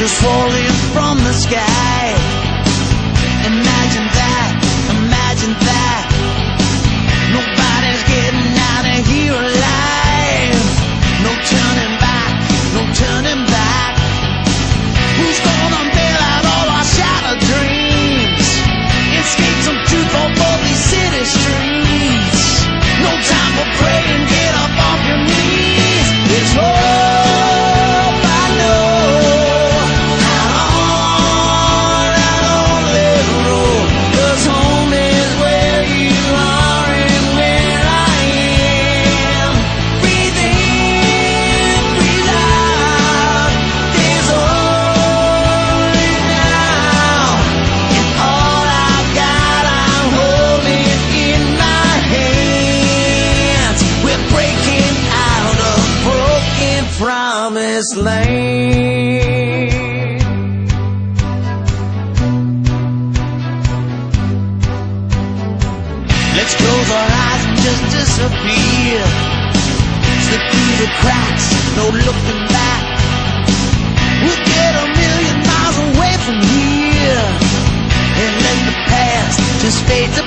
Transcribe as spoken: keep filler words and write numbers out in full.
just falling from the sky. Imagine that, imagine that. Nobody's getting out of here alive. No turning back, no turning back. Who's gonna bail out all our shattered dreams? Escape some truth for both these city streets. No time for praying, get up off your knees. It's hope I know. Out on that lonely road. 'Cause home is where you are and where I am. Breathe in, breathe out. There's only now. And all I've got, I'm holding in my hands. We're breaking out of broken promised land. Let's close our eyes and just disappear. Slip through the cracks, no looking back. We'll get a million miles away from here and let the past just fade to